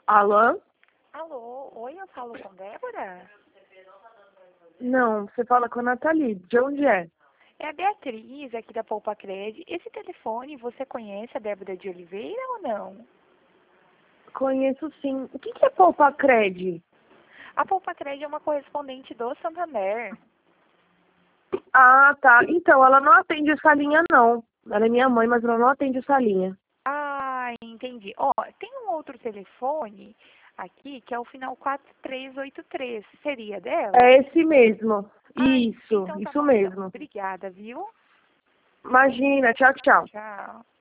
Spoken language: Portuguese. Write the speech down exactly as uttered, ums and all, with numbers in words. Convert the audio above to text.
Alô? Alô, oi, eu falo com Débora? Não, você fala com a Nathalie. De onde é? É a Beatriz, aqui da Poupa Cred. Esse telefone, você conhece a Débora de Oliveira ou não? Conheço sim. O que que é Poupa Cred? A Poupa Cred é uma correspondente do Santander. Ah, tá. Então, ela não atende essa linha, não. Ela é minha mãe, mas ela não atende essa linha. Ah, entendi. Ó, tem um outro telefone aqui, que é o final quatro três oito três. Seria dela? É esse mesmo. Ah, Isso, então tá isso bom então. mesmo. Obrigada, viu? Imagina. Tchau, tchau. Tchau.